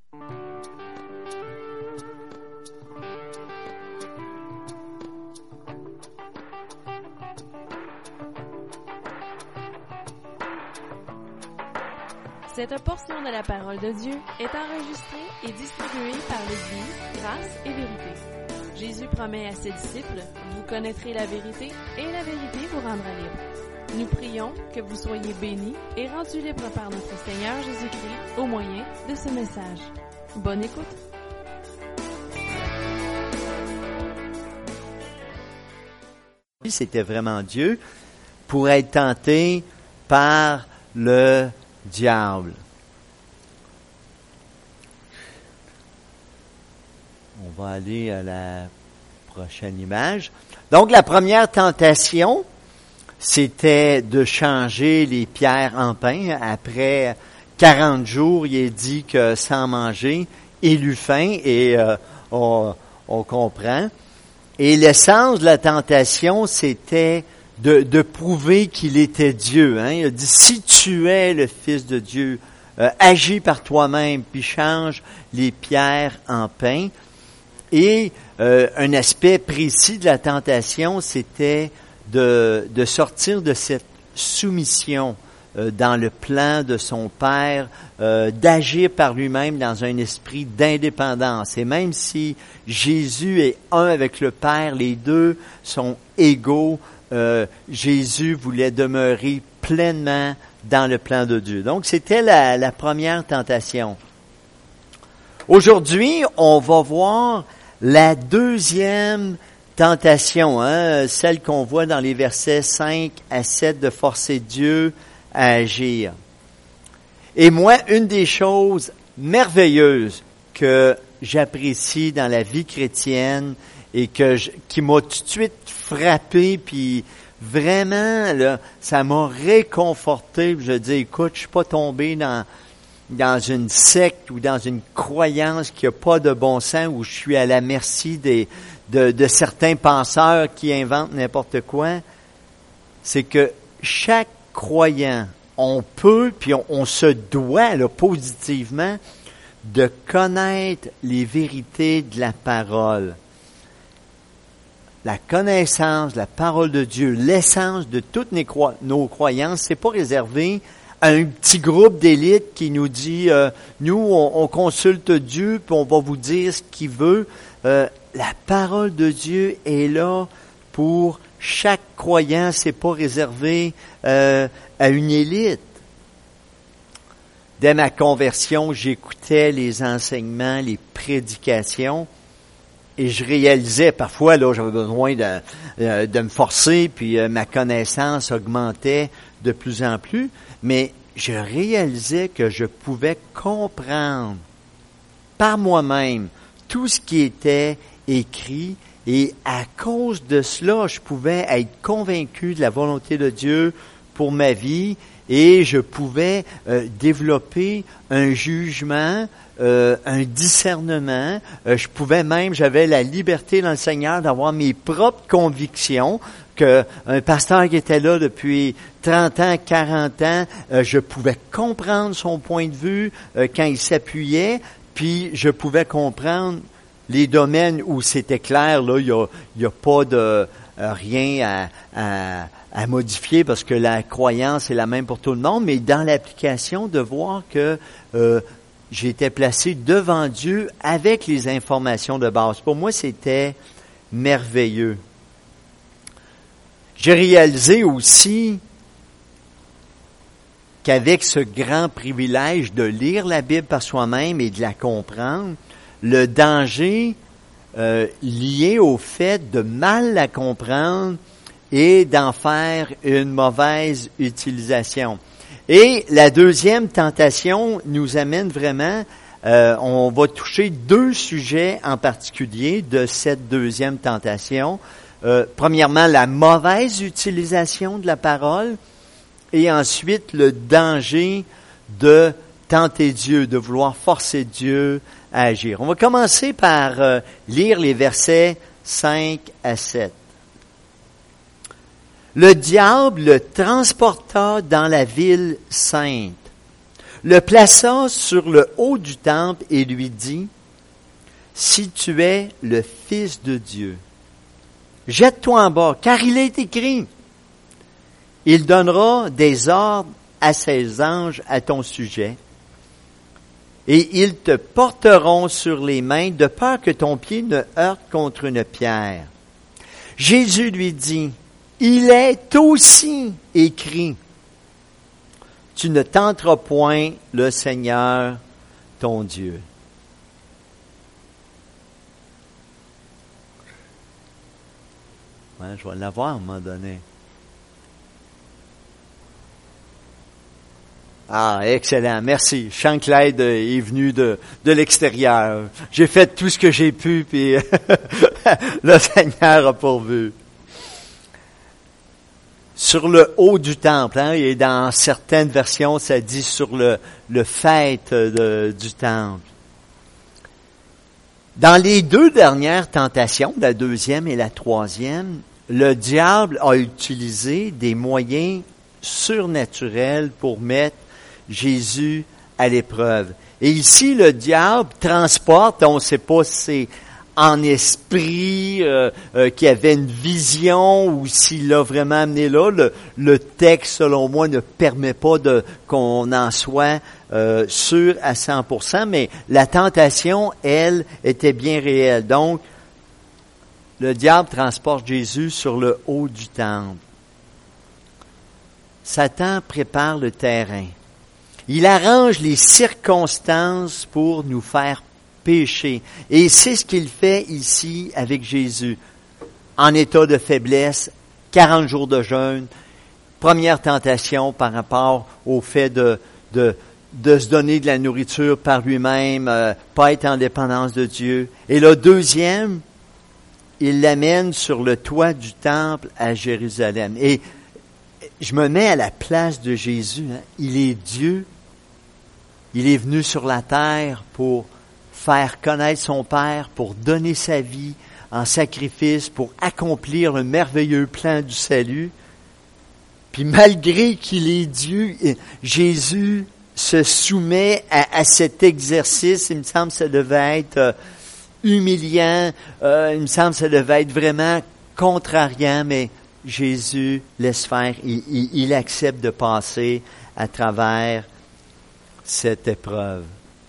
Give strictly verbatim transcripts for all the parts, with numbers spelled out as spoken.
Cette portion de la parole de Dieu est enregistrée et distribuée par l'Église Grâce et Vérité. Jésus promet à ses disciples, vous connaîtrez la vérité et la vérité vous rendra libre. Nous prions que vous soyez bénis et rendus libres par notre Seigneur Jésus-Christ au moyen de ce message. Bonne écoute! C'était vraiment Dieu pour être tenté par le diable. On va aller à la prochaine image. Donc, la première tentation, c'était de changer les pierres en pain. Après quarante jours, il est dit que sans manger, il eut faim et euh, on, on comprend. Et l'essence de la tentation, c'était de, de prouver qu'il était Dieu. Hein? Il a dit, si tu es le Fils de Dieu, euh, agis par toi-même, puis change les pierres en pain. Et euh, un aspect précis de la tentation, c'était de, de sortir de cette soumission euh, dans le plan de son Père, euh, d'agir par lui-même dans un esprit d'indépendance. Et même si Jésus est un avec le Père, les deux sont égaux, euh, Jésus voulait demeurer pleinement dans le plan de Dieu. Donc, c'était la, la première tentation. Aujourd'hui, on va voir la deuxième tentation, hein, celle qu'on voit dans les versets cinq à sept, de forcer Dieu à agir. Et moi, une des choses merveilleuses que j'apprécie dans la vie chrétienne et que je, qui m'a tout de suite frappé, puis vraiment, là, ça m'a réconforté. Je dis, écoute, je suis pas tombé dans dans une secte ou dans une croyance qui n'a pas de bon sens, où je suis à la merci des, de, de certains penseurs qui inventent n'importe quoi. C'est que chaque croyant, on peut, puis on, on se doit, là, positivement, de connaître les vérités de la parole. La connaissance, la parole de Dieu, l'essence de toutes nos, cro- nos croyances, c'est pas réservé à un petit groupe d'élite qui nous dit, euh, nous, on, on consulte Dieu, puis on va vous dire ce qu'il veut. Euh, la parole de Dieu est là pour chaque croyant, c'est pas réservé euh, à une élite. Dès ma conversion, j'écoutais les enseignements, les prédications, et je réalisais, parfois, là, j'avais besoin de, euh, de me forcer, puis euh, ma connaissance augmentait de plus en plus, mais je réalisais que je pouvais comprendre par moi-même tout ce qui était écrit, et à cause de cela, je pouvais être convaincu de la volonté de Dieu pour ma vie, et je pouvais euh, développer un jugement, euh, un discernement. Euh, je pouvais même, j'avais la liberté dans le Seigneur d'avoir mes propres convictions, que un pasteur qui était là depuis trente ans, quarante ans, euh, je pouvais comprendre son point de vue euh, quand il s'appuyait, puis je pouvais comprendre les domaines où c'était clair, là, il y a, il y a pas de euh, rien à, à à modifier parce que la croyance est la même pour tout le monde, mais dans l'application, de voir que euh, j'étais placé devant Dieu avec les informations de base. Pour moi, c'était merveilleux. J'ai réalisé aussi qu'avec ce grand privilège de lire la Bible par soi-même et de la comprendre, le danger euh, lié au fait de mal la comprendre et d'en faire une mauvaise utilisation. Et la deuxième tentation nous amène vraiment, euh, on va toucher deux sujets en particulier de cette deuxième tentation. Euh, premièrement, la mauvaise utilisation de la parole, et ensuite le danger de tenter Dieu, de vouloir forcer Dieu à agir. On va commencer par euh, lire les versets cinq à sept. Le diable le transporta dans la ville sainte, le plaça sur le haut du temple et lui dit, « Si tu es le Fils de Dieu, jette-toi en bas, car il est écrit, il donnera des ordres à ses anges à ton sujet, et ils te porteront sur les mains de peur que ton pied ne heurte contre une pierre. » Jésus lui dit, « Il est aussi écrit, tu ne tenteras point le Seigneur, ton Dieu. » Ouais, je vais l'avoir à un moment donné. Ah, excellent, merci. Je sens que l'aide est venue de, de l'extérieur. J'ai fait tout ce que j'ai pu, puis le Seigneur a pourvu. Sur le haut du temple, hein, et dans certaines versions, ça dit sur le, le faîte de, du temple. Dans les deux dernières tentations, la deuxième et la troisième, le diable a utilisé des moyens surnaturels pour mettre Jésus à l'épreuve. Et ici, le diable transporte, on ne sait pas si c'est en esprit, euh, euh, qui avait une vision ou s'il l'a vraiment amené là. Le, le texte, selon moi, ne permet pas de qu'on en soit euh, sûr à cent pour cent, mais la tentation, elle, était bien réelle. Donc, le diable transporte Jésus sur le haut du temple. Satan prépare le terrain. Il arrange les circonstances pour nous faire pécher. Et c'est ce qu'il fait ici avec Jésus. En état de faiblesse, quarante jours de jeûne, première tentation par rapport au fait de, de, de se donner de la nourriture par lui-même, euh, pas être en dépendance de Dieu. Et le deuxième, il l'amène sur le toit du temple à Jérusalem. Et je me mets à la place de Jésus. Hein. Il est Dieu. Il est venu sur la terre pour faire connaître son Père, pour donner sa vie en sacrifice, pour accomplir le merveilleux plan du salut. Puis malgré qu'il est Dieu, Jésus se soumet à, à cet exercice. Il me semble que ça devait être euh, humiliant. Euh, il me semble que ça devait être vraiment contrariant, mais Jésus laisse faire. Il, il, il accepte de passer à travers cette épreuve.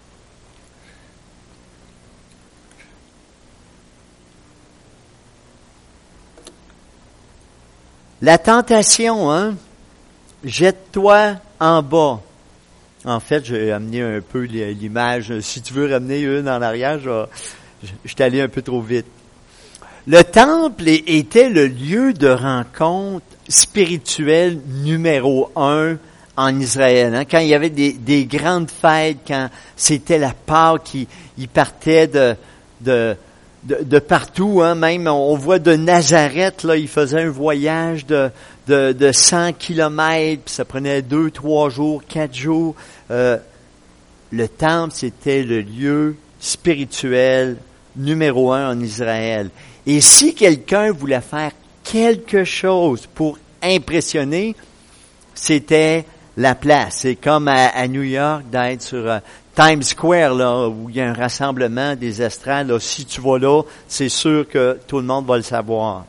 La tentation, hein, jette-toi en bas. En fait, j'ai amené un peu l'image. Si tu veux ramener une en arrière, je, je, je suis allé un peu trop vite. Le temple était le lieu de rencontre spirituel numéro un en Israël. Hein, quand il y avait des, des grandes fêtes, quand c'était la Pâque, qui il partait de, de De, de partout, hein, même on voit de Nazareth, là, il faisait un voyage de, de, de cent kilomètres, puis ça prenait deux, trois jours, quatre jours. Euh, le temple, c'était le lieu spirituel numéro un en Israël. Et si quelqu'un voulait faire quelque chose pour impressionner, c'était la place. C'est comme à, à New York d'être sur euh, Times Square, là, où il y a un rassemblement des estrades. Là, si tu vas là, c'est sûr que tout le monde va le savoir.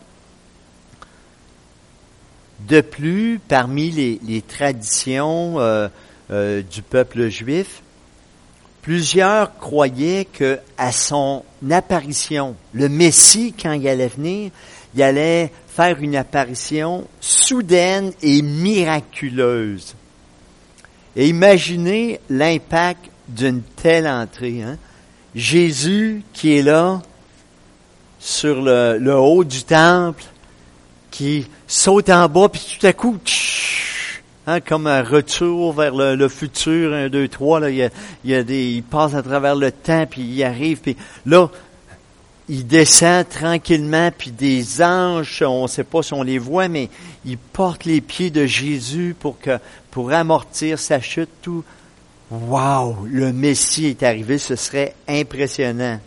De plus, parmi les, les traditions euh, euh, du peuple juif, plusieurs croyaient que à son apparition, le Messie, quand il allait venir, il allait faire une apparition soudaine et miraculeuse. Et imaginez l'impact d'une telle entrée. Hein? Jésus qui est là, sur le, le haut du temple, qui saute en bas, puis tout à coup, tch, hein, comme un retour vers le, le futur, un, deux, trois, là, il, y a, il, y a des, il passe à travers le temps, puis il arrive, puis là, il descend tranquillement, puis des anges, on ne sait pas si on les voit, mais ils portent les pieds de Jésus pour que pour amortir sa chute, tout. Wow! Le Messie est arrivé, ce serait impressionnant.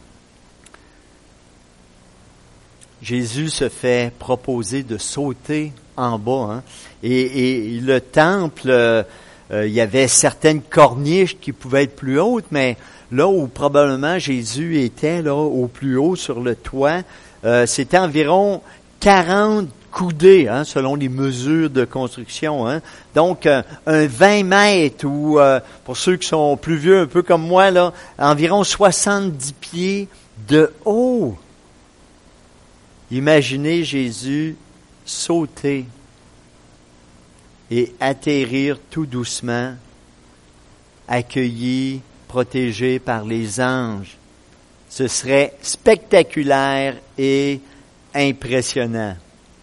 Jésus se fait proposer de sauter en bas, hein? et, et le temple, euh, euh, il y avait certaines corniches qui pouvaient être plus hautes, mais là où probablement Jésus était, là, au plus haut sur le toit, euh, c'était environ quarante coudées, hein, selon les mesures de construction. Hein. Donc, euh, un vingt mètres, ou euh, pour ceux qui sont plus vieux, un peu comme moi, là, environ soixante-dix pieds de haut. Imaginez Jésus sauter et atterrir tout doucement, accueilli, protégé par les anges. Ce serait spectaculaire et impressionnant.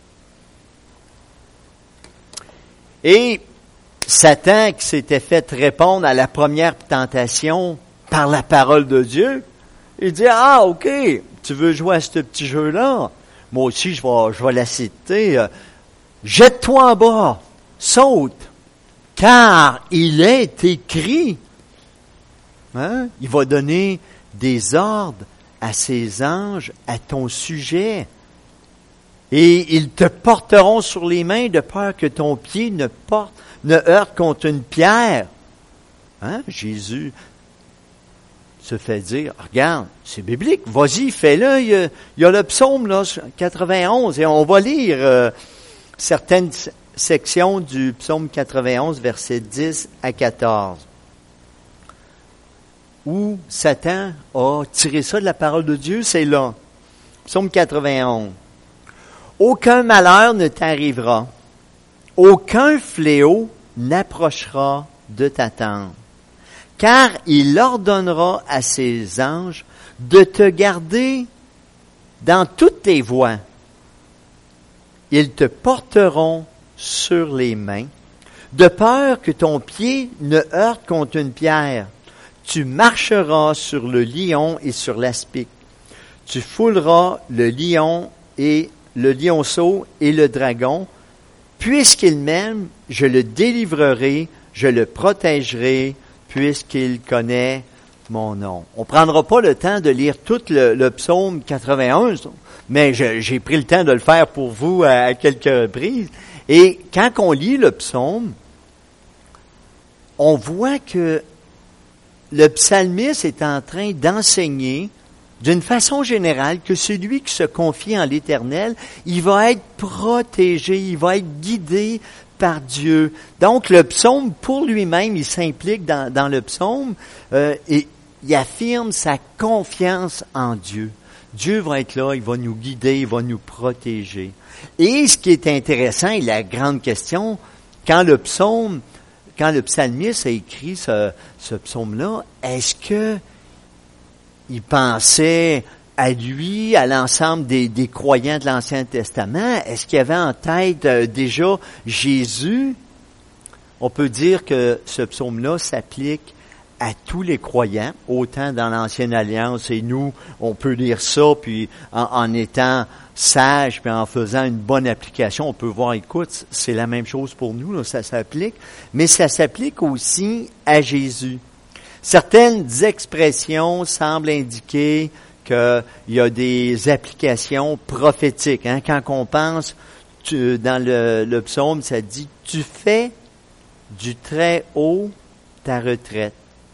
Et Satan, qui s'était fait répondre à la première tentation par la parole de Dieu, il dit, ah, ok, tu veux jouer à ce petit jeu-là? Moi aussi, je vais, je vais la citer. Jette-toi en bas, saute, car il est écrit. Hein? Il va donner des ordres à ses anges à ton sujet. Et ils te porteront sur les mains de peur que ton pied ne porte, ne heurte contre une pierre. Hein? Jésus se fait dire, regarde, c'est biblique, vas-y, fais-le. Il y a, il y a le psaume là, quatre-vingt-onze, et on va lire euh, certaines sections du psaume quatre-vingt-onze, versets dix à quatorze, où Satan a tiré ça de la parole de Dieu, c'est là. Psaume quatre-vingt-onze. Aucun malheur ne t'arrivera, aucun fléau n'approchera de ta tente, car il ordonnera à ses anges de te garder dans toutes tes voies. Ils te porteront sur les mains, de peur que ton pied ne heurte contre une pierre. Tu marcheras sur le lion et sur l'aspic. Tu fouleras le lion et le lionceau et le dragon. Puisqu'il m'aime, je le délivrerai, je le protégerai, puisqu'il connaît mon nom. On ne prendra pas le temps de lire tout le, le psaume quatre-vingt-onze, mais je, j'ai pris le temps de le faire pour vous à, à quelques reprises. Et quand on lit le psaume, on voit que le psalmiste est en train d'enseigner d'une façon générale que celui qui se confie en l'Éternel, il va être protégé, il va être guidé par Dieu. Donc le psaume, pour lui-même, il s'implique dans, dans le psaume euh, et il affirme sa confiance en Dieu. Dieu va être là, il va nous guider, il va nous protéger. Et ce qui est intéressant, et la grande question, quand le psaume, quand le psalmiste a écrit ce, ce psaume-là, est-ce que il pensait à lui, à l'ensemble des, des croyants de l'Ancien Testament? Est-ce qu'il avait en tête euh, déjà Jésus? On peut dire que ce psaume-là s'applique à tous les croyants, autant dans l'Ancienne Alliance, et nous, on peut lire ça, puis en, en étant sage, puis en faisant une bonne application, on peut voir, écoute, c'est la même chose pour nous, là, ça s'applique, mais ça s'applique aussi à Jésus. Certaines expressions semblent indiquer qu'il y a des applications prophétiques. Hein? Quand on pense, tu, dans le, le psaume, ça dit « Tu fais du très haut ta retraite ».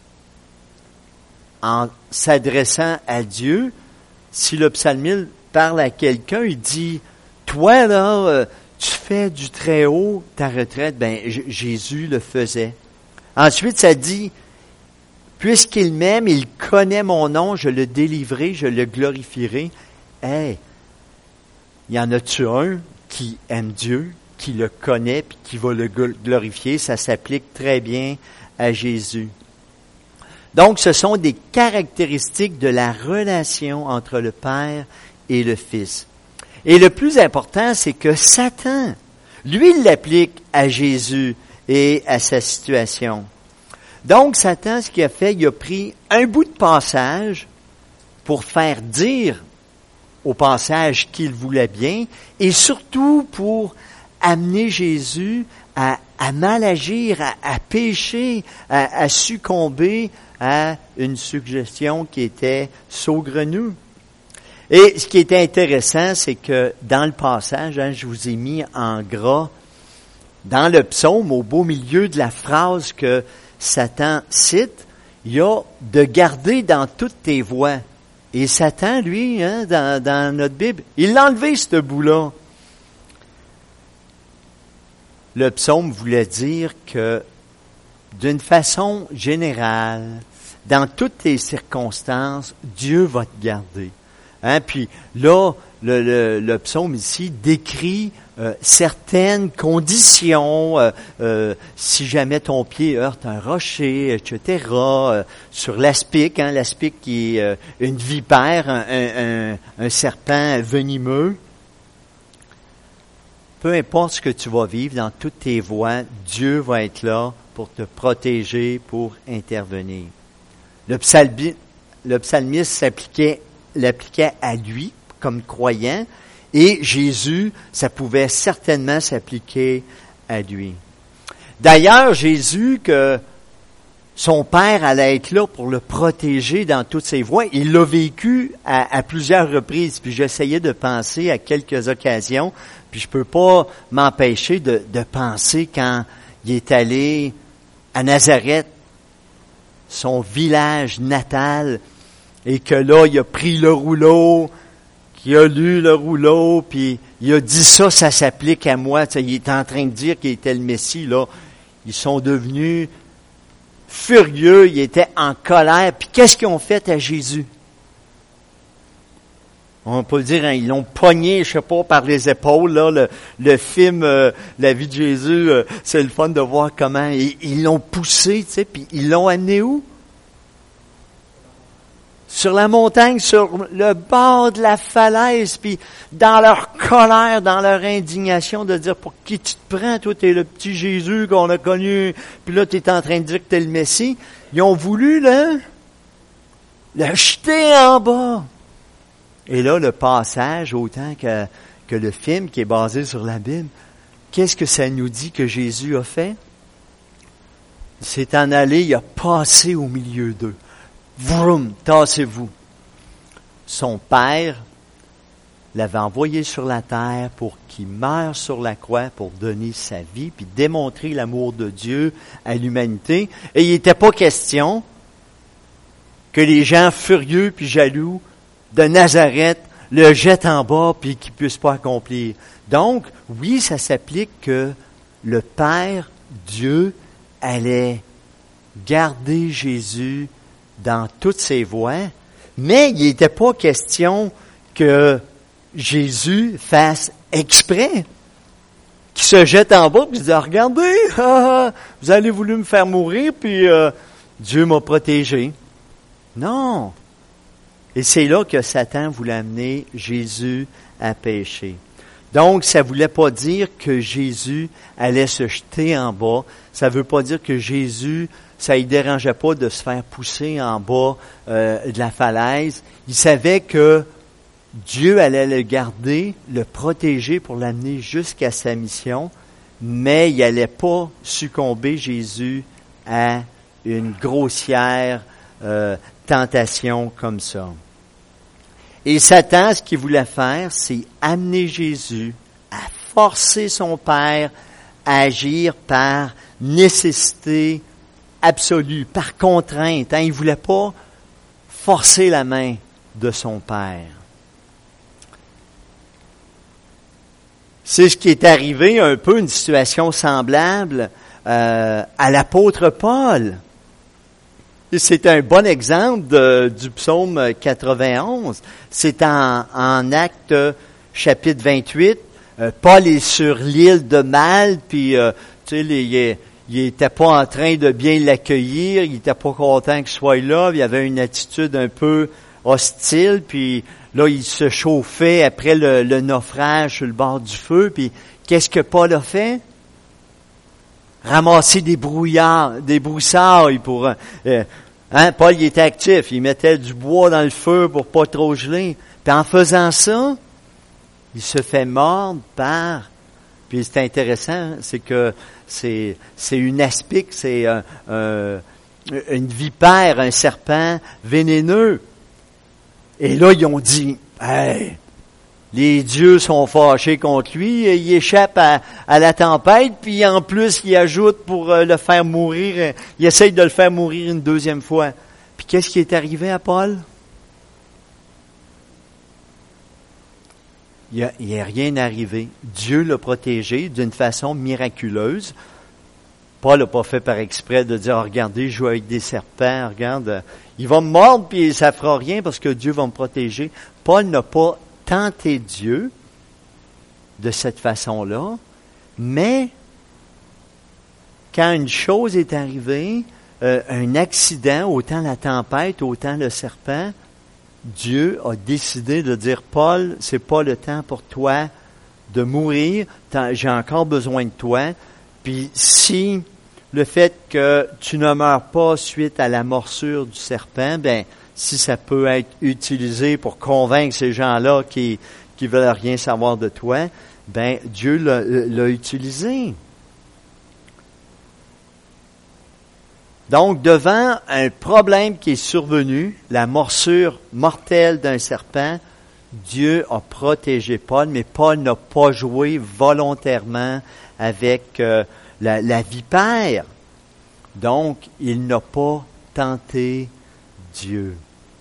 En s'adressant à Dieu, si le psalmiste parle à quelqu'un, il dit « Toi, là, euh, tu fais du très haut ta retraite. » Ben, J- Jésus le faisait. Ensuite, ça dit « Puisqu'il m'aime, il connaît mon nom, je le délivrerai, je le glorifierai. » Hey, y en a-tu un qui aime Dieu, qui le connaît, puis qui va le glorifier? Ça s'applique très bien à Jésus. Donc, ce sont des caractéristiques de la relation entre le Père et le Fils. Et le plus important, c'est que Satan, lui, il l'applique à Jésus et à sa situation. Donc, Satan, ce qu'il a fait, il a pris un bout de passage pour faire dire au passage qu'il voulait bien, et surtout pour amener Jésus à, à mal agir, à, à pécher, à, à succomber à une suggestion qui était saugrenue. Et ce qui est intéressant, c'est que dans le passage, hein, je vous ai mis en gras dans le psaume, au beau milieu de la phrase que Satan cite, il y a « de garder dans toutes tes voies ». Et Satan, lui, hein, dans, dans notre Bible, il l'a enlevé, ce bout-là. Le psaume voulait dire que, d'une façon générale, dans toutes les circonstances, Dieu va te garder. Hein? Puis là, le, le, le psaume ici décrit euh, certaines conditions, euh, euh, si jamais ton pied heurte un rocher, et cetera, euh, sur l'aspic, hein, l'aspic qui est euh, une vipère, un, un, un serpent venimeux. Peu importe ce que tu vas vivre dans toutes tes voies, Dieu va être là pour te protéger, pour intervenir. Le, psalmi, le psalmiste s'appliquait, l'appliquait à lui comme croyant, et Jésus, ça pouvait certainement s'appliquer à lui. D'ailleurs, Jésus, que son Père allait être là pour le protéger dans toutes ses voies, il l'a vécu à, à plusieurs reprises. Puis j'essayais de penser à quelques occasions, puis je peux pas m'empêcher de, de penser quand il est allé à Nazareth, son village natal, et que là, il a pris le rouleau, qu'il a lu le rouleau, puis il a dit ça, ça s'applique à moi. Tu sais, il est en train de dire qu'il était le Messie, là. Ils sont devenus furieux, ils étaient en colère. Puis qu'est-ce qu'ils ont fait à Jésus? On peut dire, hein, ils l'ont pogné, je sais pas, par les épaules. Là, le, le film euh, La vie de Jésus, euh, c'est le fun de voir comment ils, ils l'ont poussé, tu sais, puis ils l'ont amené où? Sur la montagne, sur le bord de la falaise, puis dans leur colère, dans leur indignation de dire, pour qui tu te prends? Toi, t'es le petit Jésus qu'on a connu, puis là, t'es en train de dire que t'es le Messie. Ils ont voulu, là, le jeter en bas. Et là, le passage, autant que, que le film qui est basé sur la Bible, qu'est-ce que ça nous dit que Jésus a fait? Il s'est en allé, il a passé au milieu d'eux. Vroom, tassez-vous. Son Père l'avait envoyé sur la terre pour qu'il meure sur la croix, pour donner sa vie, puis démontrer l'amour de Dieu à l'humanité. Et il n'était pas question que les gens furieux puis jaloux de Nazareth le jettent en bas puis qu'ils ne puissent pas accomplir. Donc, oui, ça s'applique que le Père, Dieu, allait garder Jésus dans toutes ses voies, mais il n'était pas question que Jésus fasse exprès, qu'il se jette en bas et qu'il dise, regardez, ah, vous avez voulu me faire mourir, puis euh, Dieu m'a protégé. Non. Et c'est là que Satan voulait amener Jésus à pécher. Donc, ça ne voulait pas dire que Jésus allait se jeter en bas. Ça ne veut pas dire que Jésus, ça ne lui dérangeait pas de se faire pousser en bas euh, de la falaise. Il savait que Dieu allait le garder, le protéger pour l'amener jusqu'à sa mission, mais il n'allait pas succomber, Jésus, à une grossière euh, tentation comme ça. Et Satan, ce qu'il voulait faire, c'est amener Jésus à forcer son Père à agir par nécessité absolue, par contrainte. Hein? Il ne voulait pas forcer la main de son Père. C'est ce qui est arrivé, un peu une situation semblable euh, à l'apôtre Paul. C'est un bon exemple de, du psaume quatre-vingt-onze. C'est en, en Actes chapitre vingt-huit. Euh, Paul est sur l'île de Malte, puis euh, tu sais, les, il était pas en train de bien l'accueillir, il était pas content qu'il soit là, il avait une attitude un peu hostile, puis là, il se chauffait après le, le naufrage sur le bord du feu, puis qu'est-ce que Paul a fait? Ramasser des brouillards, des broussailles pour... Euh, hein, Paul, il était actif, il mettait du bois dans le feu pour pas trop geler. Puis en faisant ça, il se fait mordre par... Puis c'est intéressant, c'est que c'est, c'est une aspic, c'est un, un, une vipère, un serpent vénéneux. Et là, ils ont dit, hey, les dieux sont fâchés contre lui, il échappe à, à la tempête, puis en plus, il ajoute pour le faire mourir, il essaye de le faire mourir une deuxième fois. Puis qu'est-ce qui est arrivé à Paul? Il n'y a, a rien arrivé. Dieu l'a protégé d'une façon miraculeuse. Paul n'a pas fait par exprès de dire, oh, regardez, je joue avec des serpents, regarde, il va me mordre puis ça ne fera rien parce que Dieu va me protéger. Paul n'a pas tenté Dieu de cette façon-là, mais quand une chose est arrivée, euh, un accident, autant la tempête, autant le serpent, Dieu a décidé de dire, Paul, c'est pas le temps pour toi de mourir, j'ai encore besoin de toi, puis si le fait que tu ne meurs pas suite à la morsure du serpent, ben si ça peut être utilisé pour convaincre ces gens-là qui qui veulent rien savoir de toi, ben Dieu l'a, l'a utilisé. Donc, devant un problème qui est survenu, la morsure mortelle d'un serpent, Dieu a protégé Paul, mais Paul n'a pas joué volontairement avec euh, la, la vipère. Donc, il n'a pas tenté Dieu.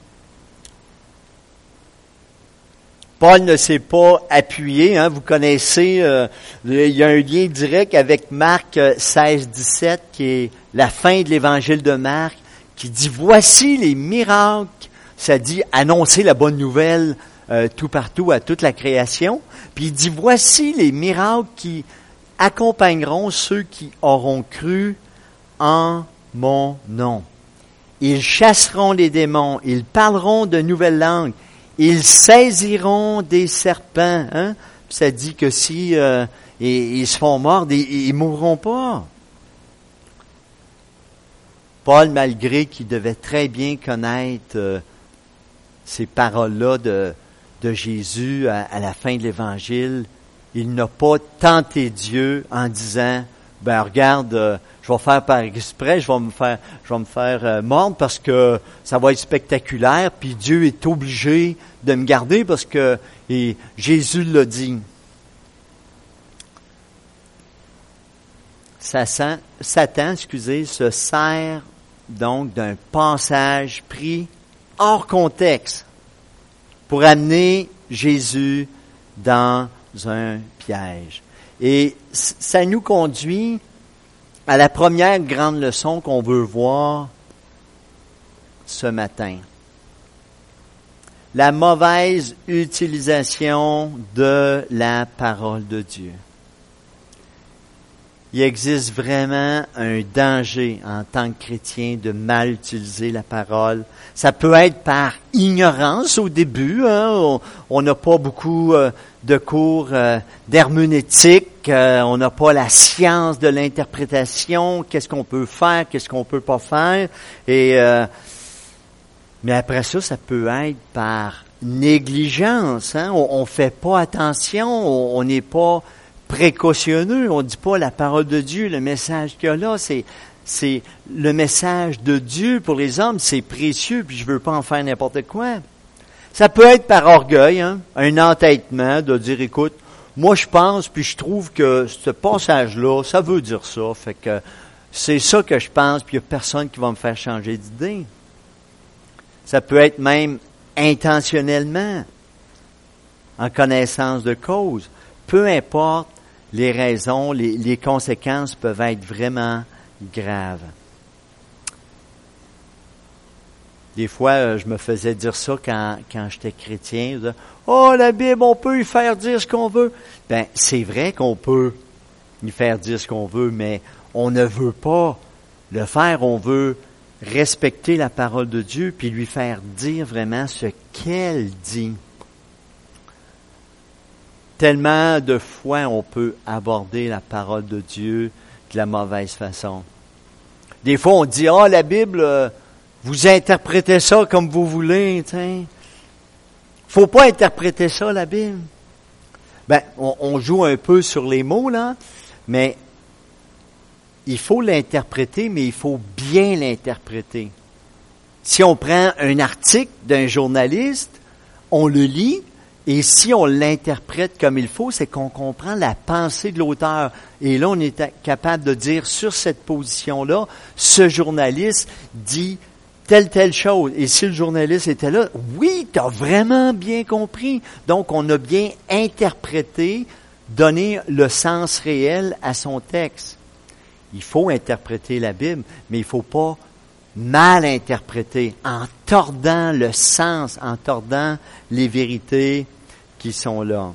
Paul ne s'est pas appuyé, hein, vous connaissez, euh, il y a un lien direct avec Marc seize dix-sept, qui est la fin de l'évangile de Marc, qui dit, voici les miracles, ça dit annoncer la bonne nouvelle euh, tout partout à toute la création, puis il dit, voici les miracles qui accompagneront ceux qui auront cru en mon nom. Ils chasseront les démons, ils parleront de nouvelles langues, ils saisiront des serpents. Hein? Ça dit que si euh, ils, ils se font mordre, ils ne mourront pas. Paul, malgré qu'il devait très bien connaître euh, ces paroles-là de, de Jésus à, à la fin de l'Évangile, il n'a pas tenté Dieu en disant, ben regarde, euh, je vais faire par exprès, je vais me faire, je vais me faire euh, mordre parce que ça va être spectaculaire, puis Dieu est obligé de me garder parce que et Jésus l'a dit. Satan, Satan, excusez, se sert donc d'un passage pris hors contexte pour amener Jésus dans un piège. Et ça nous conduit à la première grande leçon qu'on veut voir ce matin. La mauvaise utilisation de la parole de Dieu. Il existe vraiment un danger en tant que chrétien de mal utiliser la parole. Ça peut être par ignorance au début. Hein? On n'a pas beaucoup euh, de cours euh, d'herméneutique. Euh, on n'a pas la science de l'interprétation. Qu'est-ce qu'on peut faire, qu'est-ce qu'on peut pas faire. Et euh, mais après ça, ça peut être par négligence. Hein? On, on fait pas attention. On n'est pas précautionneux, on ne dit pas la parole de Dieu, le message qu'il y a là, c'est, c'est le message de Dieu pour les hommes, c'est précieux, puis je veux pas en faire n'importe quoi. Ça peut être par orgueil, hein, un entêtement de dire, écoute, moi je pense, puis je trouve que ce passage-là, ça veut dire ça, fait que c'est ça que je pense, puis il n'y a personne qui va me faire changer d'idée. Ça peut être même intentionnellement, en connaissance de cause. Peu importe les raisons, les, les conséquences peuvent être vraiment graves. Des fois, je me faisais dire ça quand, quand j'étais chrétien. Je disais, oh, la Bible, on peut y faire dire ce qu'on veut. Ben, c'est vrai qu'on peut y faire dire ce qu'on veut, mais on ne veut pas le faire. On veut respecter la parole de Dieu puis lui faire dire vraiment ce qu'elle dit. Tellement de fois on peut aborder la parole de Dieu de la mauvaise façon. Des fois on dit, ah, oh, la Bible, euh, vous interprétez ça comme vous voulez, tiens. Faut pas interpréter ça, la Bible. Ben, on, on joue un peu sur les mots, là, mais il faut l'interpréter, mais il faut bien l'interpréter. Si on prend un article d'un journaliste, on le lit, Et si on l'interprète comme il faut, c'est qu'on comprend la pensée de l'auteur. Et là, on est capable de dire sur cette position-là, ce journaliste dit telle, telle chose. Et si le journaliste était là, oui, tu as vraiment bien compris. Donc, on a bien interprété, donné le sens réel à son texte. Il faut interpréter la Bible, mais il ne faut pas mal interpréter, en tordant le sens, en tordant les vérités qui sont là.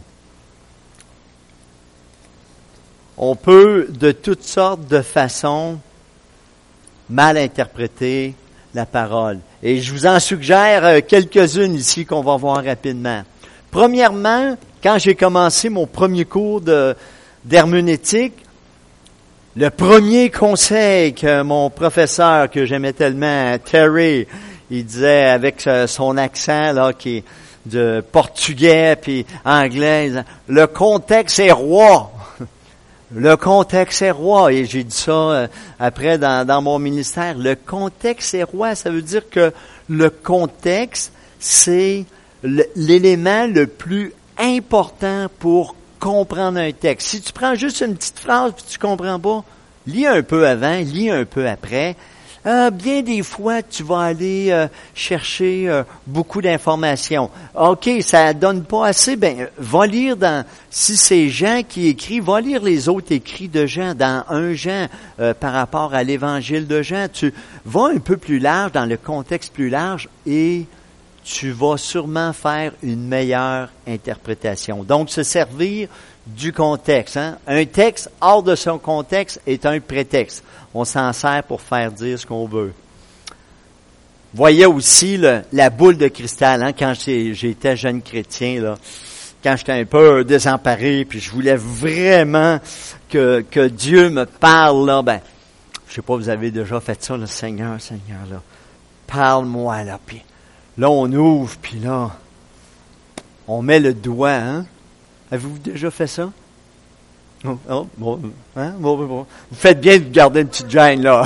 On peut, de toutes sortes de façons, mal interpréter la parole. Et je vous en suggère quelques-unes ici qu'on va voir rapidement. Premièrement, quand j'ai commencé mon premier cours de, d'herméneutique, le premier conseil que mon professeur, que j'aimais tellement, Terry, il disait avec son accent là, qui est de portugais puis anglais, le contexte est roi. Le contexte est roi. Et j'ai dit ça euh, après dans, dans mon ministère. Le contexte est roi. Ça veut dire que le contexte, c'est le, l'élément le plus important pour comprendre un texte. Si tu prends juste une petite phrase puis tu comprends pas, lis un peu avant, lis un peu après. Euh, bien des fois, tu vas aller euh, chercher euh, beaucoup d'informations. OK, ça donne pas assez, ben va lire dans, si c'est Jean qui écrit, va lire les autres écrits de Jean, dans un Jean, euh, par rapport à l'évangile de Jean. Tu vas un peu plus large, dans le contexte plus large, et tu vas sûrement faire une meilleure interprétation. Donc, se servir du contexte. Hein? Un texte hors de son contexte est un prétexte. On s'en sert pour faire dire ce qu'on veut. Voyez aussi le, la boule de cristal. Hein? Quand j'étais jeune chrétien, là, quand j'étais un peu désemparé, puis je voulais vraiment que, que Dieu me parle, là, ben, je sais pas, vous avez déjà fait ça, le Seigneur, Seigneur, là, parle-moi, là, puis là, on ouvre, puis là, on met le doigt, hein? Avez-vous déjà fait ça? Oh, oh, bon, hein? bon, bon, bon. Vous faites bien de garder une petite gêne, là.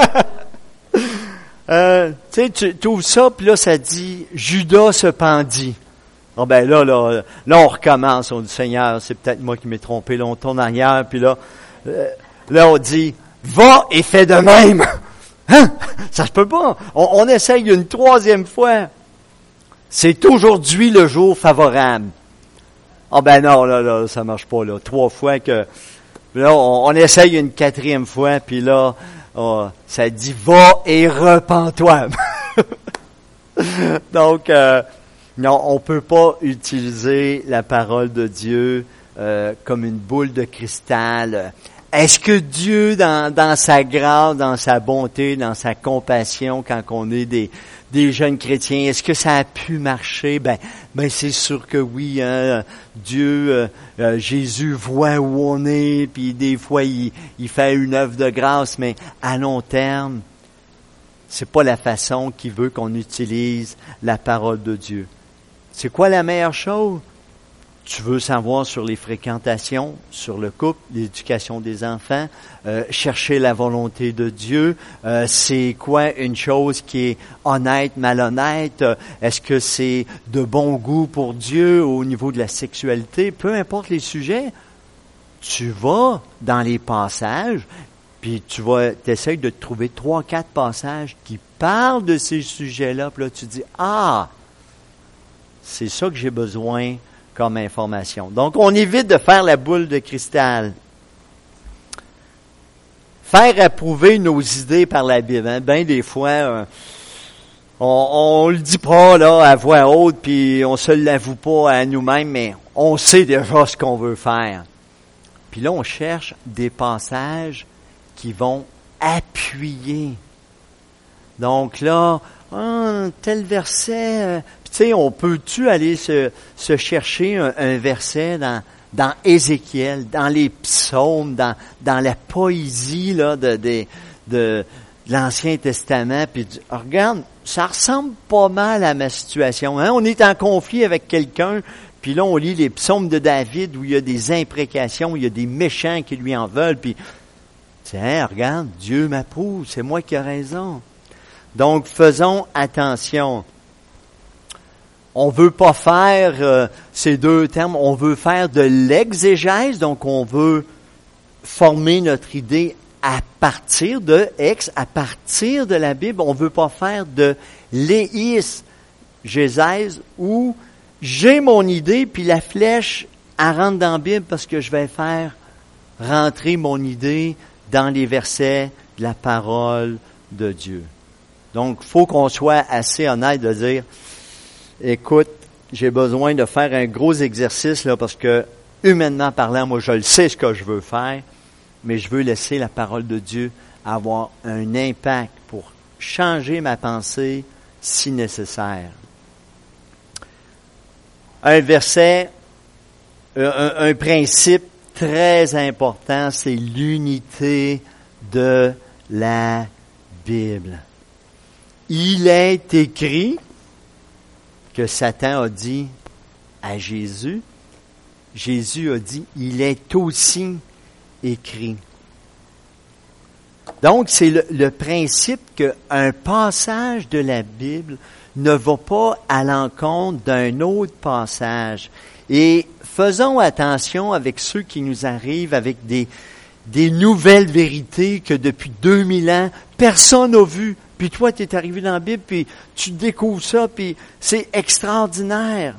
euh, tu sais, tu ouvres ça, puis là, ça dit « Judas se pendit ». Oh ben là, là, là, on recommence. On dit « Seigneur, c'est peut-être moi qui m'ai trompé. » Là, on tourne en arrière, puis là, euh, là, on dit « Va et fais de même ». Hein? Ça se peut pas. On, on essaye une troisième fois. C'est aujourd'hui le jour favorable. Ah ben non, là, là, ça marche pas, là. Trois fois que... Là, on, on essaye une quatrième fois, puis là, oh, ça dit « Va et repens-toi ». Donc, euh, non, on peut pas utiliser la parole de Dieu euh, comme une boule de cristal. Est-ce que Dieu, dans, dans sa grâce, dans sa bonté, dans sa compassion, quand on est des, des jeunes chrétiens, est-ce que ça a pu marcher? Ben, ben c'est sûr que oui. Hein? Dieu, euh, euh, Jésus voit où on est, puis des fois il, il fait une œuvre de grâce, mais à long terme, c'est pas la façon qu'il veut qu'on utilise la parole de Dieu. C'est quoi la meilleure chose? Tu veux savoir sur les fréquentations, sur le couple, l'éducation des enfants, euh, chercher la volonté de Dieu. Euh, c'est quoi une chose qui est honnête, malhonnête? Euh, est-ce que c'est de bon goût pour Dieu au niveau de la sexualité? Peu importe les sujets, tu vas dans les passages, puis tu vas t'essayes de trouver trois, quatre passages qui parlent de ces sujets-là. Puis là, tu dis, ah, c'est ça que j'ai besoin comme information. Donc, on évite de faire la boule de cristal. Faire approuver nos idées par la Bible. Hein? Bien des fois, euh, on, on le dit pas là à voix haute, puis on se l'avoue pas à nous-mêmes, mais on sait déjà ce qu'on veut faire. Puis là, on cherche des passages qui vont appuyer. Donc là, ah, tel verset... Euh, tu sais, on peut-tu aller se, se chercher un, un verset dans, dans Ézéchiel, dans les psaumes, dans, dans la poésie là, de, de, de, de l'Ancien Testament, puis tu, regarde, ça ressemble pas mal à ma situation. Hein? On est en conflit avec quelqu'un, puis là, on lit les psaumes de David où il y a des imprécations, il y a des méchants qui lui en veulent, puis tiens, regarde, Dieu m'approuve, c'est moi qui ai raison. Donc, faisons attention. on veut pas faire euh, ces deux termes, on veut faire de l'exégèse, donc on veut former notre idée à partir de ex, à partir de la Bible. On veut pas faire de léis, gésèse, où j'ai mon idée, puis la flèche, elle rentre dans la Bible parce que je vais faire rentrer mon idée dans les versets de la parole de Dieu. Donc, il faut qu'on soit assez honnête de dire, écoute, j'ai besoin de faire un gros exercice là parce que, humainement parlant, moi, je le sais ce que je veux faire, mais je veux laisser la parole de Dieu avoir un impact pour changer ma pensée si nécessaire. Un verset, un, un principe très important, c'est l'unité de la Bible. Il est écrit que Satan a dit à Jésus, Jésus a dit, il est aussi écrit. Donc, c'est le, le principe qu'un passage de la Bible ne va pas à l'encontre d'un autre passage. Et faisons attention avec ceux qui nous arrivent avec des, des nouvelles vérités que depuis deux mille ans, personne n'a vues. Puis toi, tu es arrivé dans la Bible, puis tu découvres ça, puis c'est extraordinaire.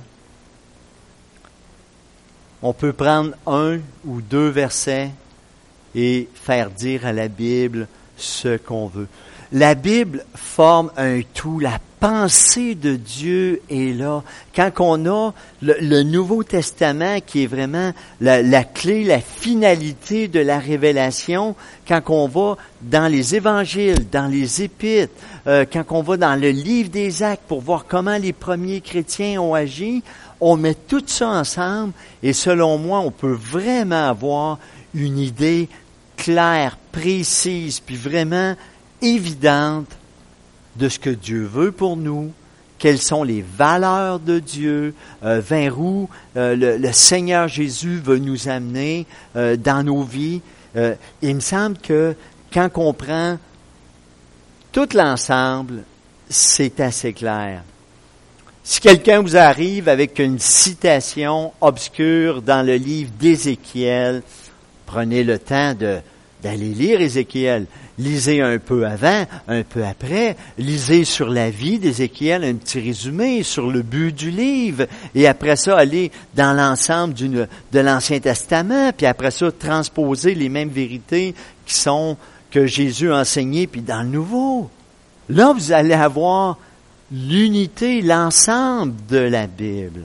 On peut prendre un ou deux versets et faire dire à la Bible ce qu'on veut. La Bible forme un tout. La pensée de Dieu est là. Quand on a le, le Nouveau Testament qui est vraiment la, la clé, la finalité de la révélation, quand on va dans les évangiles, dans les épîtres, euh, quand on va dans le livre des Actes pour voir comment les premiers chrétiens ont agi, on met tout ça ensemble et selon moi, on peut vraiment avoir une idée claire, précise, puis vraiment évidente de ce que Dieu veut pour nous, quelles sont les valeurs de Dieu, euh, vers où euh, le, le Seigneur Jésus veut nous amener euh, dans nos vies. Euh, il me semble que quand on prend tout l'ensemble, c'est assez clair. Si quelqu'un vous arrive avec une citation obscure dans le livre d'Ézéchiel, prenez le temps de, d'aller lire Ézéchiel. Lisez un peu avant, un peu après. Lisez sur la vie d'Ézéchiel un petit résumé sur le but du livre. Et après ça, allez dans l'ensemble d'une, de l'Ancien Testament. Puis après ça, transposer les mêmes vérités qui sont que Jésus a enseignées puis dans le Nouveau. Là, vous allez avoir l'unité, l'ensemble de la Bible.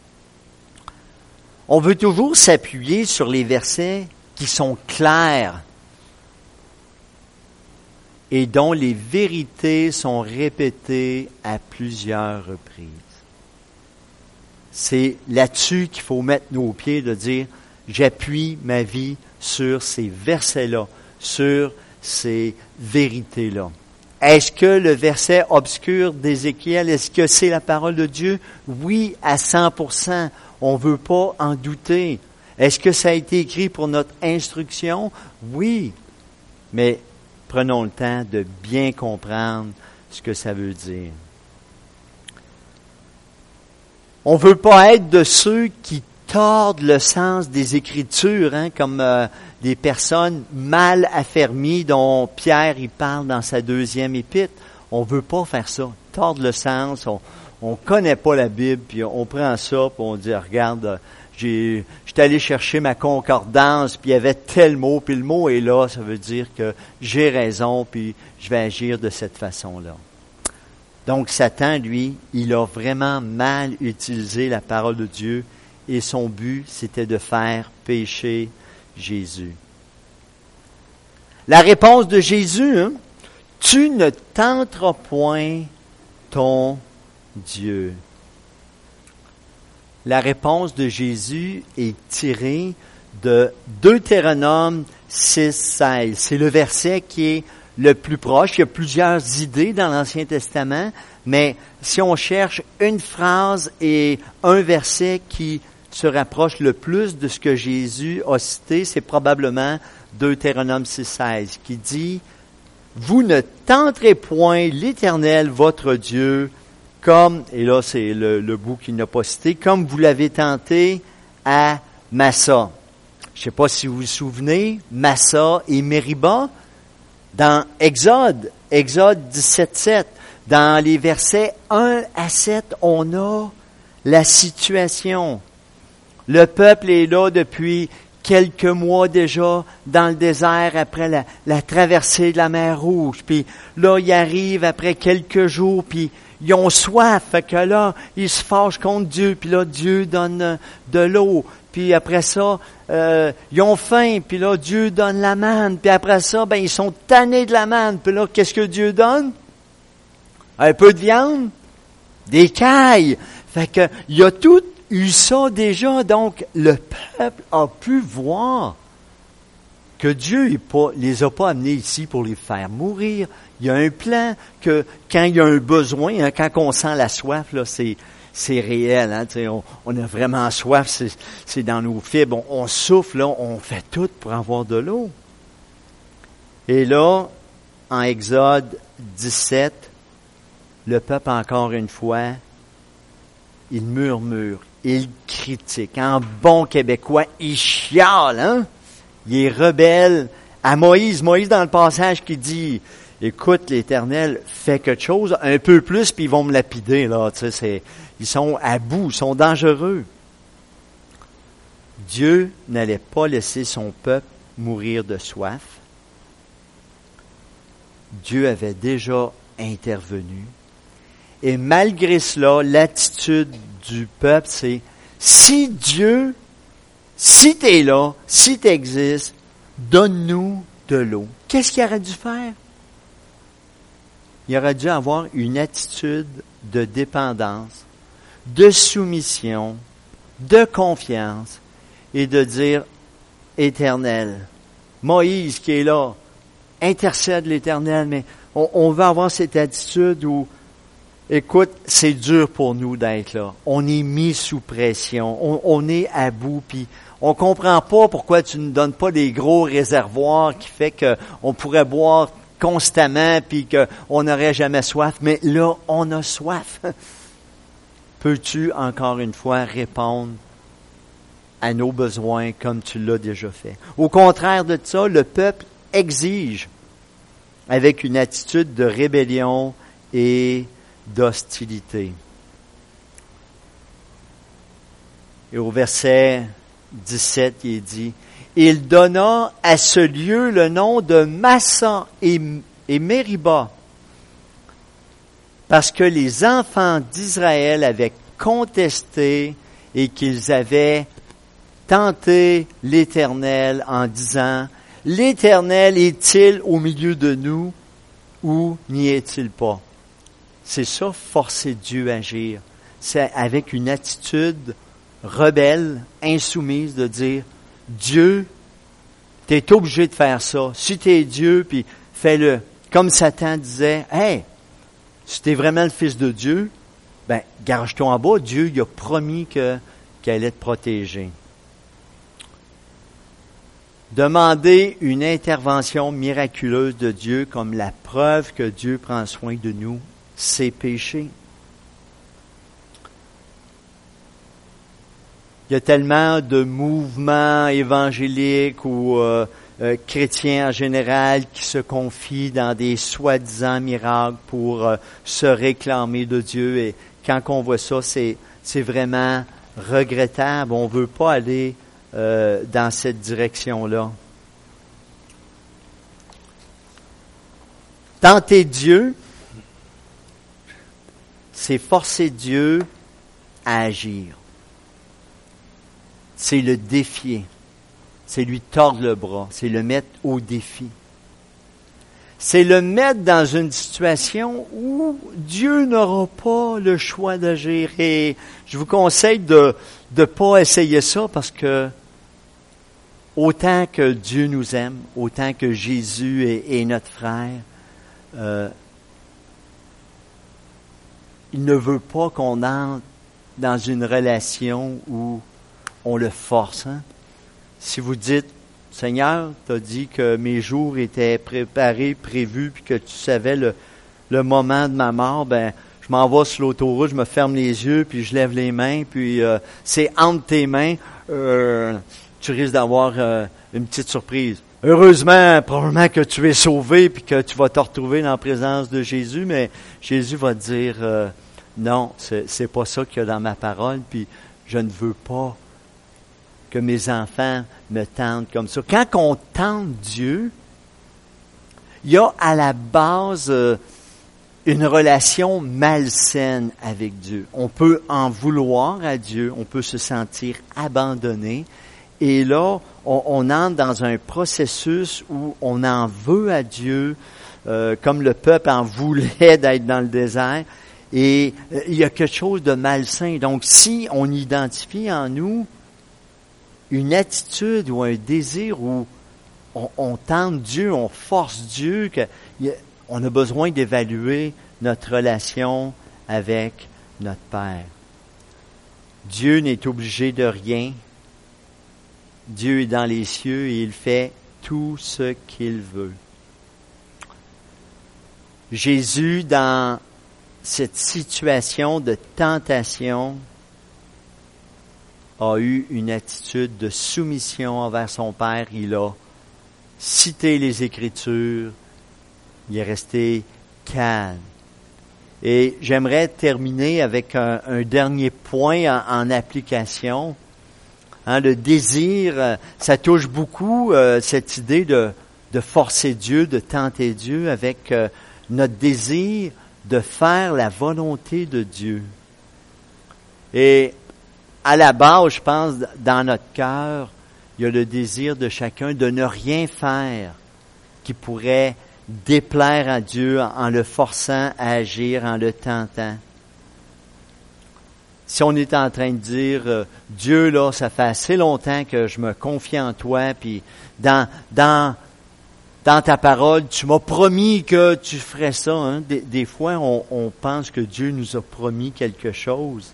On veut toujours s'appuyer sur les versets qui sont clairs et dont les vérités sont répétées à plusieurs reprises. C'est là-dessus qu'il faut mettre nos pieds, de dire, j'appuie ma vie sur ces versets-là, sur ces vérités-là. Est-ce que le verset obscur d'Ézéchiel, est-ce que c'est la parole de Dieu? Oui, à cent pour cent. On ne veut pas en douter. Est-ce que ça a été écrit pour notre instruction? Oui. Mais prenons le temps de bien comprendre ce que ça veut dire. On ne veut pas être de ceux qui tordent le sens des Écritures, hein, comme euh, des personnes mal affermies dont Pierre y parle dans sa deuxième épître. On ne veut pas faire ça, tordre le sens. On on connaît pas la Bible, puis on prend ça, puis on dit, regarde, j'ai, j'étais allé chercher ma concordance, puis il y avait tel mot, puis le mot est là, ça veut dire que j'ai raison, puis je vais agir de cette façon-là. Donc Satan, lui, il a vraiment mal utilisé la parole de Dieu, et son but, c'était de faire pécher Jésus. La réponse de Jésus, hein, tu ne tenteras point ton Dieu. La réponse de Jésus est tirée de Deutéronome six seize. C'est le verset qui est le plus proche. Il y a plusieurs idées dans l'Ancien Testament, mais si on cherche une phrase et un verset qui se rapproche le plus de ce que Jésus a cité, c'est probablement Deutéronome six seize, qui dit « Vous ne tenterez point l'Éternel, votre Dieu, comme, et là c'est le, le bout qu'il n'a pas cité, comme vous l'avez tenté à Massa. Je ne sais pas si vous vous souvenez, Massa et Mériba, dans Exode, Exode dix-sept sept, dans les versets un à sept, on a la situation. Le peuple est là depuis quelques mois déjà dans le désert après la, la traversée de la mer Rouge. Puis là, ils arrivent après quelques jours, puis ils ont soif. Fait que là, ils se fâchent contre Dieu, puis là, Dieu donne de l'eau. Puis après ça, euh, ils ont faim, puis là, Dieu donne la manne. Puis après ça, ben ils sont tannés de la manne. Puis là, qu'est-ce que Dieu donne? Un peu de viande? Des cailles. Fait que, il y a tout eu ça déjà, donc le peuple a pu voir que Dieu ne pas, les a pas amenés ici pour les faire mourir. Il y a un plan que quand il y a un besoin, hein, quand on sent la soif, là, c'est, c'est réel. Hein, on, on a vraiment soif, c'est, c'est dans nos fibres. On, on souffle, là, on fait tout pour avoir de l'eau. Et là, en Exode dix-sept, le peuple, encore une fois, il murmure, il critique. En bon québécois, il chiale, hein? Il est rebelle à Moïse. Moïse, dans le passage, qui dit, écoute, l'Éternel fait quelque chose, un peu plus, puis ils vont me lapider, là. Tu sais, c'est, ils sont à bout, ils sont dangereux. Dieu n'allait pas laisser son peuple mourir de soif. Dieu avait déjà intervenu. Et malgré cela, l'attitude du peuple, c'est si Dieu, si tu es là, si tu existes, donne-nous de l'eau. Qu'est-ce qu'il aurait dû faire? Il aurait dû avoir une attitude de dépendance, de soumission, de confiance et de dire Éternel, Moïse qui est là, intercède l'Éternel, mais on, on veut avoir cette attitude où écoute, c'est dur pour nous d'être là. On est mis sous pression. On, on est à bout. Puis on comprend pas pourquoi tu ne donnes pas des gros réservoirs qui fait qu'on pourrait boire constamment puis qu'on n'aurait jamais soif. Mais là, on a soif. Peux-tu encore une fois répondre à nos besoins comme tu l'as déjà fait? Au contraire de ça, le peuple exige avec une attitude de rébellion et d'hostilité. Et au verset dix-sept, il est dit, « Il donna à ce lieu le nom de Massa et, et Mériba, parce que les enfants d'Israël avaient contesté et qu'ils avaient tenté l'Éternel en disant, « L'Éternel est-il au milieu de nous ou n'y est-il pas? » C'est ça, forcer Dieu à agir. C'est avec une attitude rebelle, insoumise, de dire, Dieu, tu es obligé de faire ça. Si tu es Dieu, puis fais-le. Comme Satan disait, hey, si tu es vraiment le Fils de Dieu, ben, garage-toi en bas. Dieu, il a promis que, qu'il allait te protéger. Demander une intervention miraculeuse de Dieu comme la preuve que Dieu prend soin de nous, c'est péché. Il y a tellement de mouvements évangéliques ou euh, euh, chrétiens en général qui se confient dans des soi-disant miracles pour euh, se réclamer de Dieu. Et quand on voit ça, c'est, c'est vraiment regrettable. On ne veut pas aller euh, dans cette direction-là. Tenter Dieu, c'est forcer Dieu à agir. C'est le défier. C'est lui tordre le bras. C'est le mettre au défi. C'est le mettre dans une situation où Dieu n'aura pas le choix d'agir. Et je vous conseille de ne pas essayer ça parce que autant que Dieu nous aime, autant que Jésus est, est notre frère, euh, il ne veut pas qu'on entre dans une relation où on le force. Hein? Si vous dites, Seigneur, tu as dit que mes jours étaient préparés, prévus, puis que tu savais le, le moment de ma mort, ben, je m'en vais sur l'autoroute, je me ferme les yeux, puis je lève les mains, puis euh, c'est entre tes mains, euh, tu risques d'avoir euh, une petite surprise. Heureusement, probablement que tu es sauvé, puis que tu vas te retrouver dans la présence de Jésus, mais Jésus va te dire, euh, non, c'est, c'est pas ça qu'il y a dans ma parole, puis je ne veux pas que mes enfants me tentent comme ça. Quand on tente Dieu, il y a à la base euh, une relation malsaine avec Dieu. On peut en vouloir à Dieu, on peut se sentir abandonné, et là, on, on entre dans un processus où on en veut à Dieu, euh, comme le peuple en voulait d'être dans le désert, et euh, il y a quelque chose de malsain. Donc, si on identifie en nous une attitude ou un désir où on, on tente Dieu, on force Dieu, que, y a, on a besoin d'évaluer notre relation avec notre Père. Dieu n'est obligé de rien. Dieu est dans les cieux et il fait tout ce qu'il veut. Jésus, dans cette situation de tentation, a eu une attitude de soumission envers son Père. Il a cité les Écritures. Il est resté calme. Et j'aimerais terminer avec un, un dernier point en, en application. Hein, le désir, ça touche beaucoup euh, cette idée de, de forcer Dieu, de tenter Dieu avec euh, notre désir de faire la volonté de Dieu. Et à la base, je pense, dans notre cœur, il y a le désir de chacun de ne rien faire qui pourrait déplaire à Dieu en le forçant à agir, en le tentant. Si on est en train de dire, euh, Dieu, là, ça fait assez longtemps que je me confie en toi, puis dans dans dans ta parole, tu m'as promis que tu ferais ça. Hein? Des, des fois, on, on pense que Dieu nous a promis quelque chose.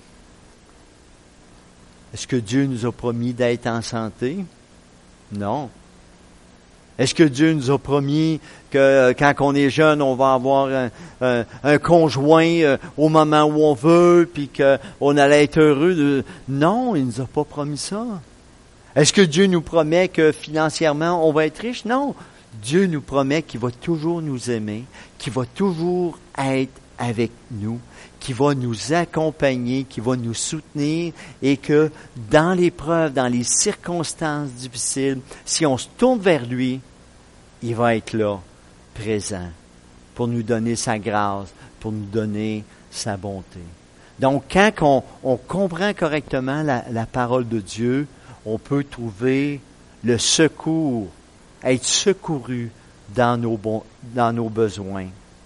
Est-ce que Dieu nous a promis d'être en santé? Non. Est-ce que Dieu nous a promis que quand on est jeune, on va avoir un, un, un conjoint euh, au moment où on veut, puis qu'on allait être heureux de... Non, il nous a pas promis ça. Est-ce que Dieu nous promet que financièrement, on va être riche? Non. Dieu nous promet qu'il va toujours nous aimer, qu'il va toujours être avec nous, qu'il va nous accompagner, qu'il va nous soutenir, et que dans l'épreuve, dans les circonstances difficiles, si on se tourne vers lui, il va être là, présent, pour nous donner sa grâce, pour nous donner sa bonté. Donc, quand on, on comprend correctement la, la parole de Dieu, on peut trouver le secours, être secouru dans nos, bon, dans nos besoins.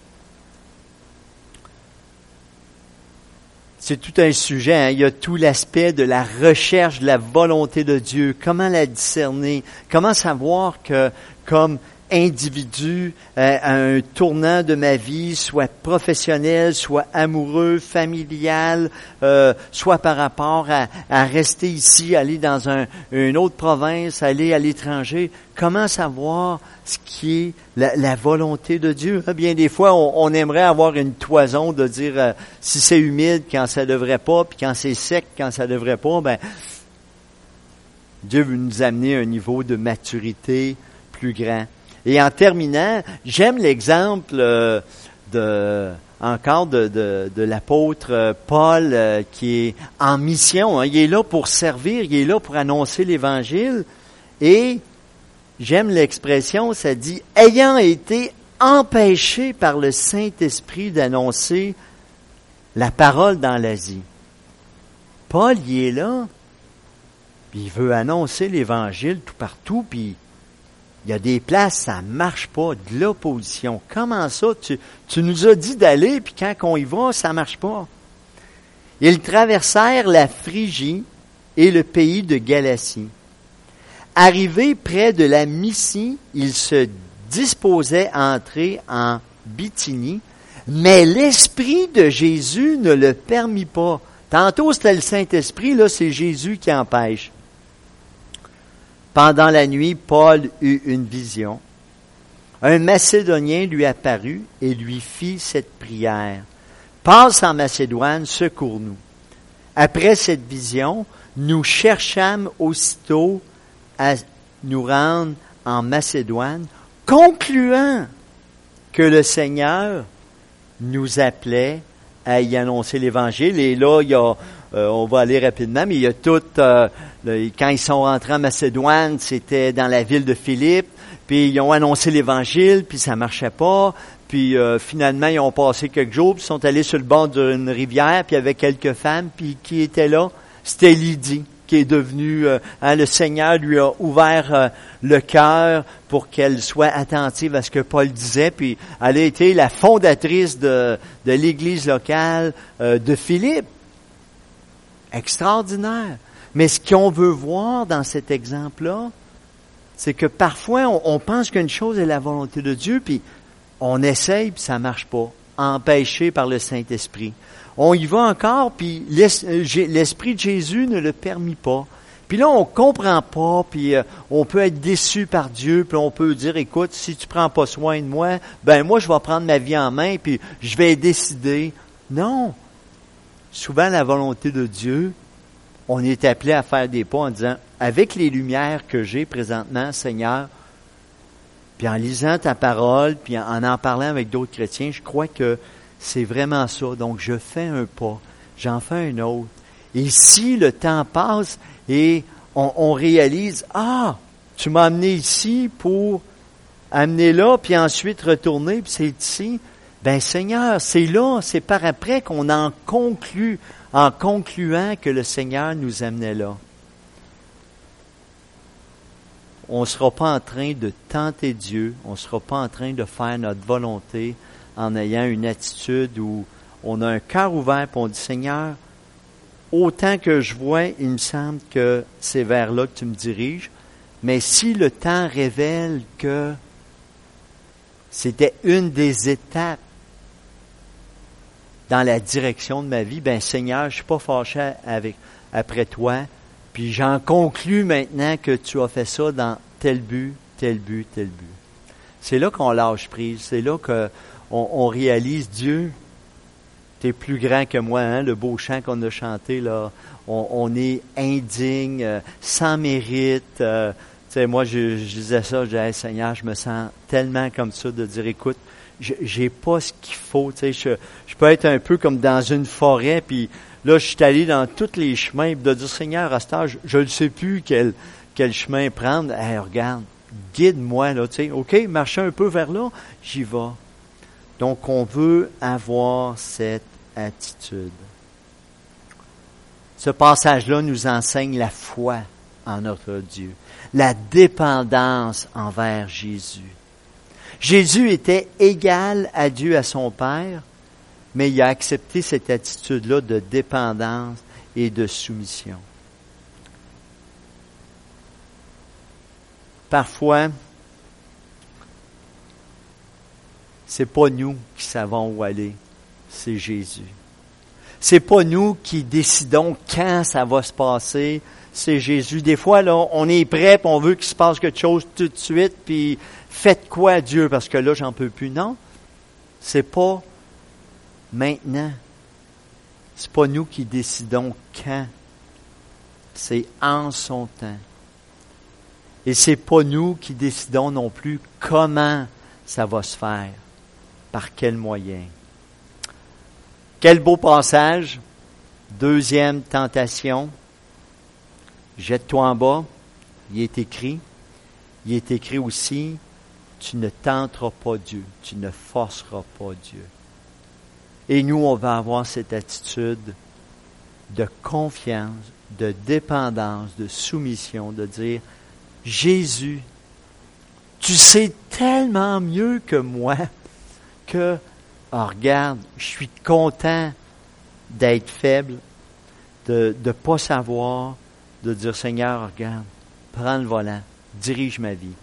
C'est tout un sujet, hein? Il y a tout l'aspect de la recherche de la volonté de Dieu. Comment la discerner? Comment savoir que, comme individu, euh, à un tournant de ma vie, soit professionnel, soit amoureux, familial, euh, soit par rapport à, à rester ici, aller dans un, une autre province, aller à l'étranger, comment savoir ce qui est la, la volonté de Dieu? Bien des fois, on, on aimerait avoir une toison de dire euh, si c'est humide quand ça devrait pas, puis quand c'est sec quand ça devrait pas, ben Dieu veut nous amener à un niveau de maturité plus grand. Et en terminant, j'aime l'exemple euh, de encore de, de, de l'apôtre Paul euh, qui est en mission. Hein. Il est là pour servir, il est là pour annoncer l'Évangile. Et j'aime l'expression, ça dit « ayant été empêché par le Saint-Esprit d'annoncer la parole dans l'Asie ». Paul, il est là, puis il veut annoncer l'Évangile tout partout, puis il y a des places, ça marche pas, de l'opposition. Comment ça? Tu, tu nous as dit d'aller, puis quand on y va, ça marche pas. Ils traversèrent la Phrygie et le pays de Galatie. Arrivés près de la Mysie, ils se disposaient à entrer en Bithynie, mais l'Esprit de Jésus ne le permit pas. Tantôt, c'était le Saint-Esprit, là, c'est Jésus qui empêche. Pendant la nuit, Paul eut une vision. Un Macédonien lui apparut et lui fit cette prière. « passe en Macédoine, secours-nous. Après cette vision, nous cherchâmes aussitôt à nous rendre en Macédoine, concluant que le Seigneur nous appelait à y annoncer l'Évangile. Et là, il y a, euh, on va aller rapidement, mais il y a tout, euh, le, quand ils sont rentrés en Macédoine, c'était dans la ville de Philippe, puis ils ont annoncé l'Évangile, puis ça marchait pas. Puis euh, finalement, ils ont passé quelques jours, puis ils sont allés sur le bord d'une rivière, puis il y avait quelques femmes, puis qui étaient là? C'était Lydie, qui est devenue, euh, hein, le Seigneur lui a ouvert euh, le cœur pour qu'elle soit attentive à ce que Paul disait, puis elle a été la fondatrice de, de l'église locale euh, de Philippe. Extraordinaire. Mais ce qu'on veut voir dans cet exemple-là, c'est que parfois, on, on pense qu'une chose est la volonté de Dieu, puis on essaye, puis ça marche pas, empêché par le Saint-Esprit. On y va encore, puis l'Esprit de Jésus ne le permet pas. Puis là, on comprend pas, puis euh, on peut être déçu par Dieu, puis on peut dire, écoute, si tu prends pas soin de moi, ben moi, je vais prendre ma vie en main, puis je vais décider. Non. Souvent, la volonté de Dieu, on est appelé à faire des pas en disant, avec les lumières que j'ai présentement, Seigneur, puis en lisant ta parole, puis en en parlant avec d'autres chrétiens, je crois que c'est vraiment ça. Donc, je fais un pas, j'en fais un autre. Et si le temps passe et on, on réalise, ah, tu m'as amené ici pour amener là, puis ensuite retourner, puis c'est ici, ben Seigneur, c'est là, c'est par après qu'on en conclut, en concluant que le Seigneur nous amenait là. On ne sera pas en train de tenter Dieu, on ne sera pas en train de faire notre volonté en ayant une attitude où on a un cœur ouvert et on dit, Seigneur, autant que je vois, il me semble que c'est vers là que tu me diriges, mais si le temps révèle que c'était une des étapes dans la direction de ma vie, ben Seigneur, je suis pas fâché avec, après toi, puis j'en conclus maintenant que tu as fait ça dans tel but, tel but, tel but. C'est là qu'on lâche prise, c'est là qu'on on réalise, Dieu, tu es plus grand que moi, hein, le beau chant qu'on a chanté, là, on, on est indigne, euh, sans mérite. Euh, tu sais, moi, je, je disais ça, je disais, hey, Seigneur, je me sens tellement comme ça de dire, écoute, j'ai pas ce qu'il faut, tu sais, je, je peux être un peu comme dans une forêt, puis là, je suis allé dans tous les chemins, puis de dire, Seigneur, à cet âge, je ne sais plus quel, quel chemin prendre. Hey, regarde, guide-moi, là, tu sais, OK, marcher un peu vers là, j'y vais. Donc, on veut avoir cette attitude. Ce passage-là nous enseigne la foi en notre Dieu, la dépendance envers Jésus. Jésus était égal à Dieu, à son Père, mais il a accepté cette attitude-là de dépendance et de soumission. Parfois, c'est pas nous qui savons où aller, c'est Jésus. C'est pas nous qui décidons quand ça va se passer, c'est Jésus. Des fois, là, on est prêt, puis on veut qu'il se passe quelque chose tout de suite, puis faites quoi, Dieu, parce que là, j'en peux plus. Non, c'est pas maintenant. C'est pas nous qui décidons quand. C'est en son temps. Et c'est pas nous qui décidons non plus comment ça va se faire. Par quel moyen. Quel beau passage. Deuxième tentation. Jette-toi en bas. Il est écrit. Il est écrit aussi, tu ne tenteras pas Dieu. Tu ne forceras pas Dieu. Et nous, on va avoir cette attitude de confiance, de dépendance, de soumission, de dire, Jésus, tu sais tellement mieux que moi que, oh, regarde, je suis content d'être faible, de ne pas savoir, de dire, Seigneur, regarde, prends le volant, dirige ma vie.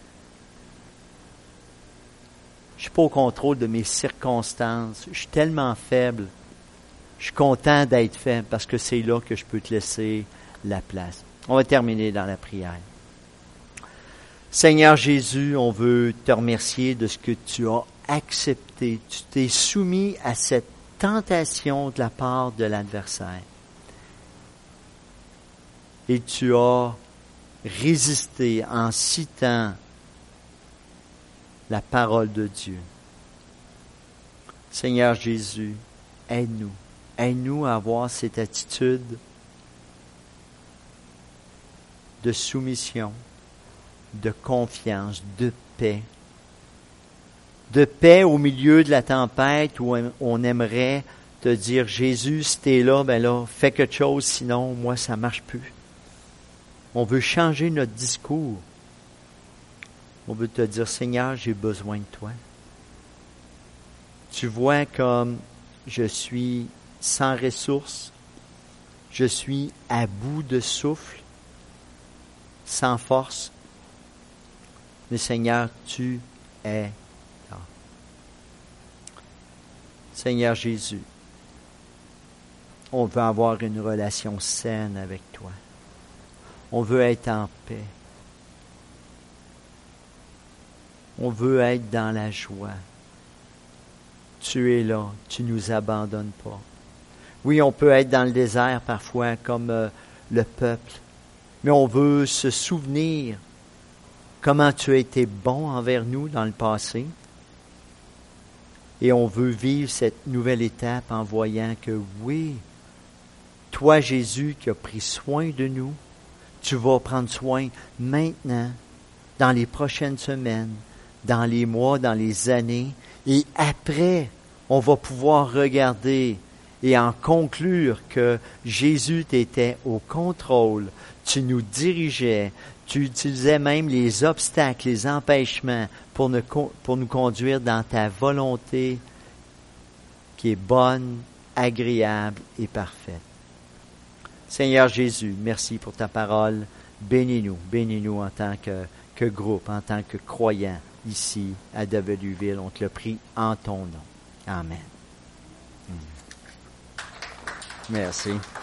Je suis pas au contrôle de mes circonstances. Je suis tellement faible. Je suis content d'être faible parce que c'est là que je peux te laisser la place. On va terminer dans la prière. Seigneur Jésus, on veut te remercier de ce que tu as accepté. Tu t'es soumis à cette tentation de la part de l'adversaire. Et tu as résisté en citant la parole de Dieu. Seigneur Jésus, aide-nous. Aide-nous à avoir cette attitude de soumission, de confiance, de paix. De paix au milieu de la tempête où on aimerait te dire, Jésus, si t'es là, ben là, fais quelque chose, sinon, moi, ça marche plus. On veut changer notre discours. On veut te dire, Seigneur, j'ai besoin de toi. Tu vois comme je suis sans ressources, je suis à bout de souffle, sans force. Mais Seigneur, tu es là. Seigneur Jésus, on veut avoir une relation saine avec toi. On veut être en paix. On veut être dans la joie. Tu es là, tu nous abandonnes pas. Oui, on peut être dans le désert parfois comme euh, le peuple, mais on veut se souvenir comment tu as été bon envers nous dans le passé. Et on veut vivre cette nouvelle étape en voyant que oui, toi Jésus qui as pris soin de nous, tu vas prendre soin maintenant, dans les prochaines semaines, dans les mois, dans les années, et après, on va pouvoir regarder et en conclure que Jésus t'était au contrôle, tu nous dirigeais, tu utilisais même les obstacles, les empêchements pour nous, pour nous conduire dans ta volonté qui est bonne, agréable et parfaite. Seigneur Jésus, merci pour ta parole. Bénis-nous, bénis-nous en tant que, que groupe, en tant que croyants ici à W-Ville. On te le prie en ton nom. Amen. Merci.